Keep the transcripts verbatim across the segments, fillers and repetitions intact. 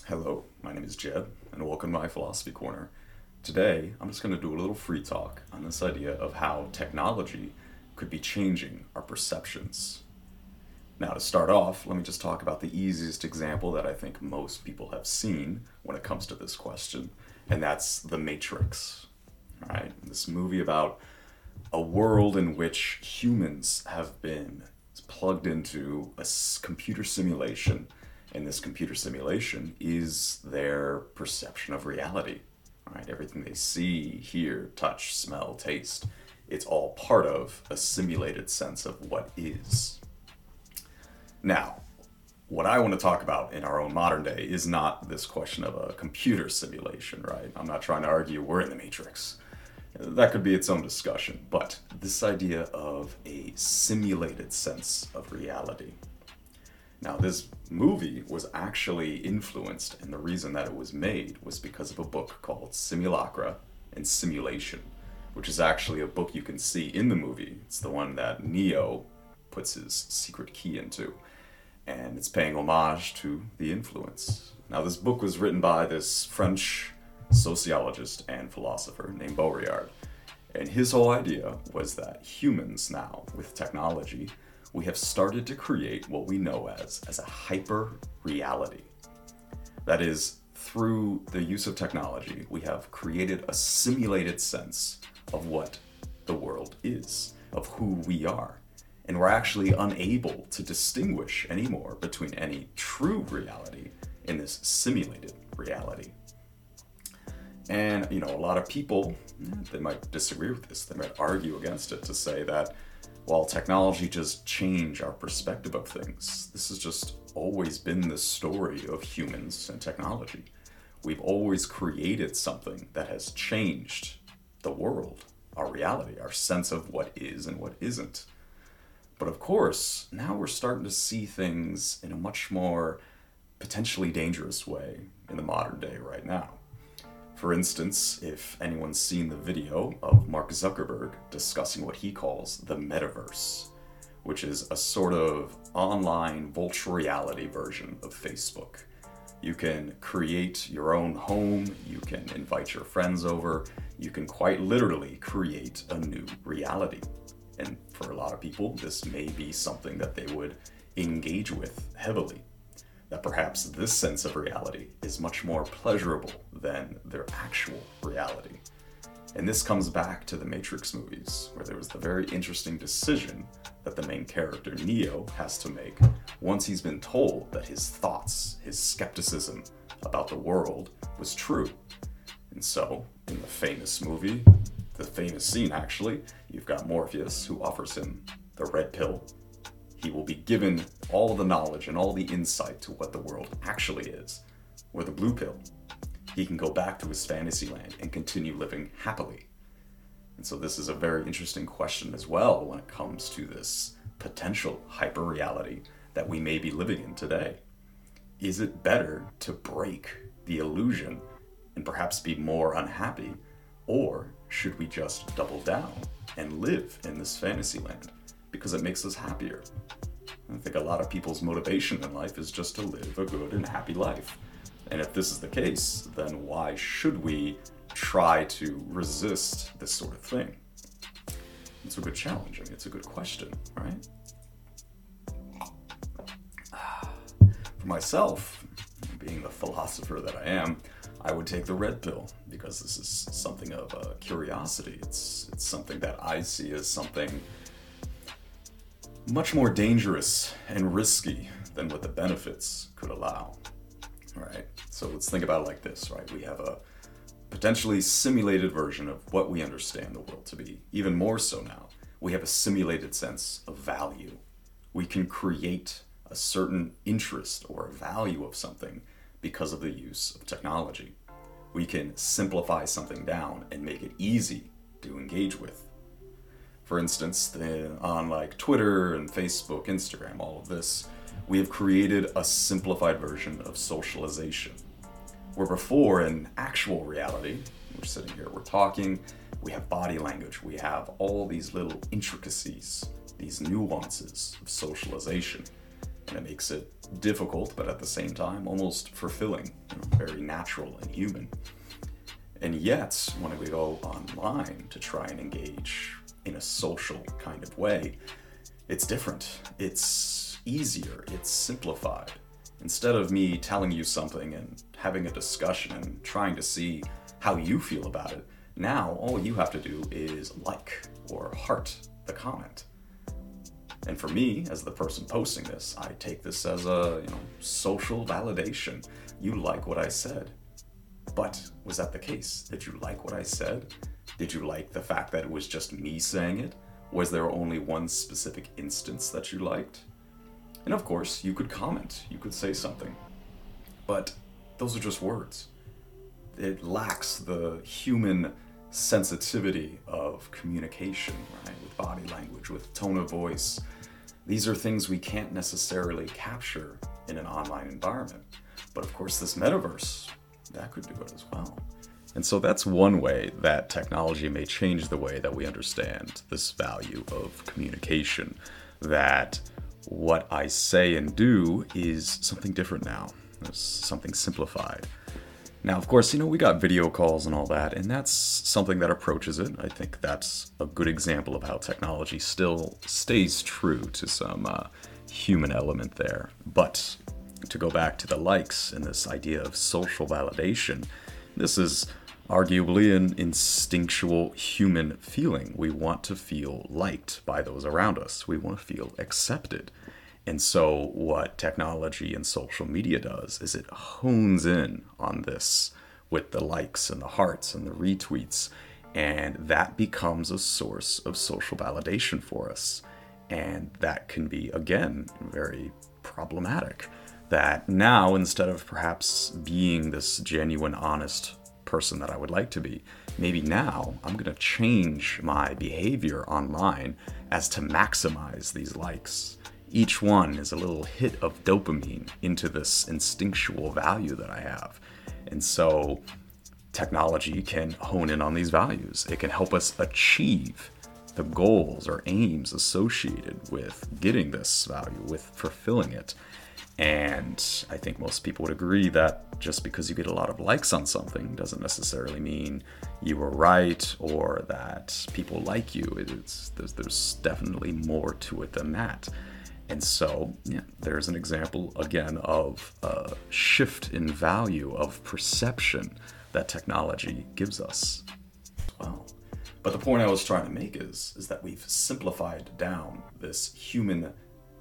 Hello, my name is Jed, and welcome to my Philosophy Corner. Today, I'm just going to do a little free talk on this idea of how technology could be changing our perceptions. Now, to start off, let me just talk about the easiest example that I think most people have seen when it comes to this question, and that's The Matrix. All right, this movie about a world in which humans have been plugged into a s- computer simulation, and this computer simulation is their perception of reality. All right, everything they see, hear, touch, smell, taste, it's all part of a simulated sense of what is. Now, what I want to talk about in our own modern day is not this question of a computer simulation, right? I'm not trying to argue we're in the Matrix. That could be its own discussion, but this idea of a simulated sense of reality. Now, this movie was actually influenced, and the reason that it was made was because of a book called Simulacra and Simulation, which is actually a book you can see in the movie. It's the one that Neo puts his secret key into, and it's paying homage to the influence. Now, this book was written by this French sociologist and philosopher named Baudrillard, and his whole idea was that humans now, with technology, we have started to create what we know as, as a hyper reality. That is, through the use of technology, we have created a simulated sense of what the world is, of who we are. And we're actually unable to distinguish anymore between any true reality and this simulated reality. And, you know, a lot of people, they might disagree with this. They might argue against it to say that while technology just changed our perspective of things, this has just always been the story of humans and technology. We've always created something that has changed the world, our reality, our sense of what is and what isn't. But of course, now we're starting to see things in a much more potentially dangerous way in the modern day right now. For instance, if anyone's seen the video of Mark Zuckerberg discussing what he calls the metaverse, which is a sort of online virtual reality version of Facebook. You can create your own home, you can invite your friends over, you can quite literally create a new reality. And for a lot of people, this may be something that they would engage with heavily. That perhaps this sense of reality is much more pleasurable than their actual reality. And this comes back to the Matrix movies, where there was the very interesting decision that the main character, Neo, has to make once he's been told that his thoughts, his skepticism about the world was true. And so, in the famous movie, the famous scene actually, you've got Morpheus who offers him the red pill. He will be given all the knowledge and all the insight to what the world actually is, or the blue pill. He can go back to his fantasy land and continue living happily. And so this is a very interesting question as well when it comes to this potential hyper-reality that we may be living in today. Is it better to break the illusion and perhaps be more unhappy, or should we just double down and live in this fantasy land because it makes us happier? I think a lot of people's motivation in life is just to live a good and happy life. And if this is the case, then why should we try to resist this sort of thing? It's a good challenge. I mean, it's a good question, right? For myself, being the philosopher that I am, I would take the red pill because this is something of a curiosity. It's it's something that I see as something much more dangerous and risky than what the benefits could allow. All right, so let's think about it like this, right? We have a potentially simulated version of what we understand the world to be. Even more so now, we have a simulated sense of value. We can create a certain interest or a value of something because of the use of technology. We can simplify something down and make it easy to engage with. For instance, the, on like Twitter and Facebook, Instagram, all of this, we have created a simplified version of socialization. Where before, in actual reality, we're sitting here, we're talking, we have body language, we have all these little intricacies, these nuances of socialization, and it makes it difficult, but at the same time, almost fulfilling, you know, very natural and human. And yet, when we go online to try and engage in a social kind of way, it's different. It's easier. It's simplified. Instead of me telling you something and having a discussion and trying to see how you feel about it, now all you have to do is like or heart the comment. And for me, as the person posting this, I take this as a, you know, social validation. You like what I said. But was that the case? Did you like what I said? Did you like the fact that it was just me saying it? Was there only one specific instance that you liked? And of course, you could comment, you could say something. But those are just words. It lacks the human sensitivity of communication, right? With body language, with tone of voice. These are things we can't necessarily capture in an online environment. But of course, this metaverse, that could do it as well. And so that's one way that technology may change the way that we understand this value of communication, that what I say and do is something different now. It's something simplified. Now, of course, you know, we got video calls and all that, and that's something that approaches it. I think that's a good example of how technology still stays true to some uh, human element there. But to go back to the likes and this idea of social validation, this is arguably an instinctual human feeling. We want to feel liked by those around us. We want to feel accepted. And so what technology and social media does is it hones in on this with the likes and the hearts and the retweets, and that becomes a source of social validation for us. And that can be, again, very problematic. That now, instead of perhaps being this genuine, honest person that I would like to be, maybe now I'm going to change my behavior online as to maximize these likes. Each one is a little hit of dopamine into this instinctual value that I have. And so technology can hone in on these values. It can help us achieve the goals or aims associated with getting this value, with fulfilling it. And I think most people would agree that just because you get a lot of likes on something doesn't necessarily mean you were right or that people like you. It's, there's, there's definitely more to it than that. And so, yeah, there's an example, again, of a shift in value of perception that technology gives us as well. But the point I was trying to make is, is that we've simplified down this human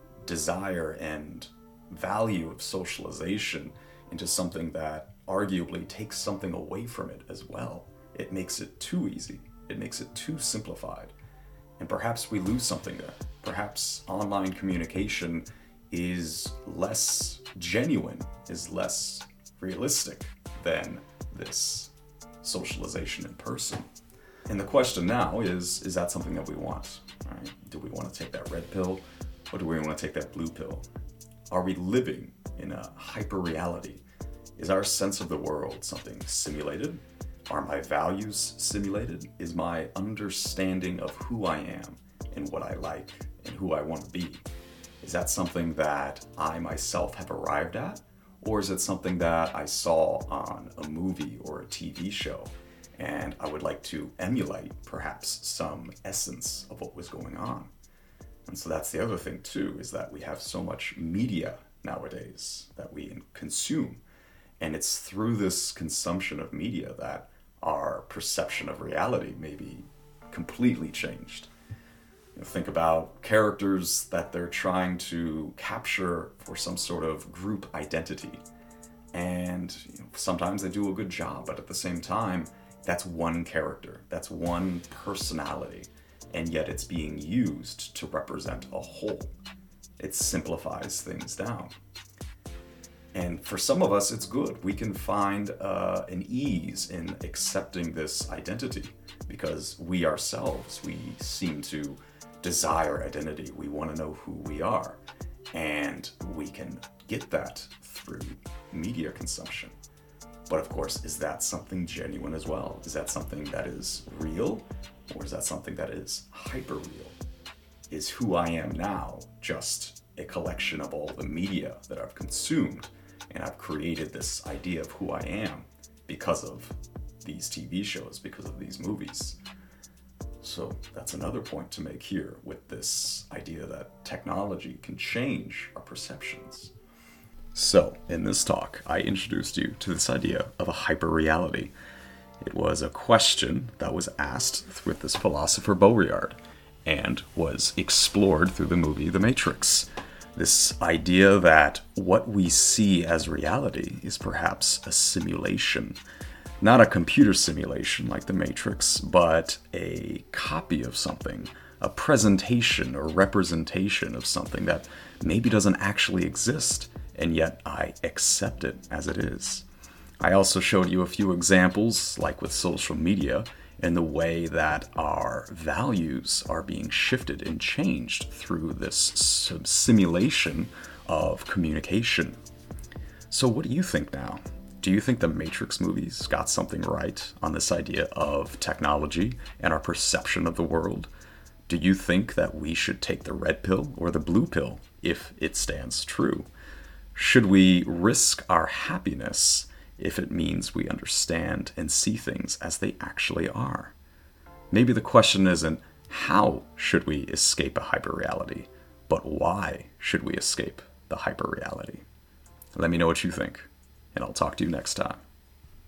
desire and value of socialization into something that arguably takes something away from it as well. It makes it too easy. It makes it too simplified. And perhaps we lose something there. Perhaps online communication is less genuine, is less realistic than this socialization in person. And the question now is, is that something that we want? Right? Do we want to take that red pill or do we want to take that blue pill? Are we living in a hyper reality? Is our sense of the world something simulated? Are my values simulated? Is my understanding of who I am and what I like and who I want to be, is that something that I myself have arrived at? Or is it something that I saw on a movie or a T V show and I would like to emulate perhaps some essence of what was going on? And so that's the other thing too, is that we have so much media nowadays that we consume. And it's through this consumption of media that our perception of reality may be completely changed. You know, think about characters that they're trying to capture for some sort of group identity. And you know, sometimes they do a good job, but at the same time, that's one character, that's one personality, and yet it's being used to represent a whole. It simplifies things down. And for some of us, it's good. We can find uh, an ease in accepting this identity because we ourselves, we seem to desire identity. We want to know who we are. And we can get that through media consumption. But of course, is that something genuine as well? Is that something that is real? Or is that something that is hyper real? Is who I am now just a collection of all the media that I've consumed, and I've created this idea of who I am because of these T V shows, because of these movies. So that's another point to make here with this idea that technology can change our perceptions. So in this talk, I introduced you to this idea of a hyperreality. It was a question that was asked with this philosopher Baudrillard and was explored through the movie The Matrix. This idea that what we see as reality is perhaps a simulation. Not a computer simulation like The Matrix, but a copy of something, a presentation or representation of something that maybe doesn't actually exist, and yet I accept it as it is. I also showed you a few examples, like with social media, and the way that our values are being shifted and changed through this simulation of communication. So what do you think now? Do you think the Matrix movies got something right on this idea of technology and our perception of the world? Do you think that we should take the red pill or the blue pill if it stands true? Should we risk our happiness if it means we understand and see things as they actually are? Maybe the question isn't how should we escape a hyperreality, but why should we escape the hyperreality? Let me know what you think, and I'll talk to you next time.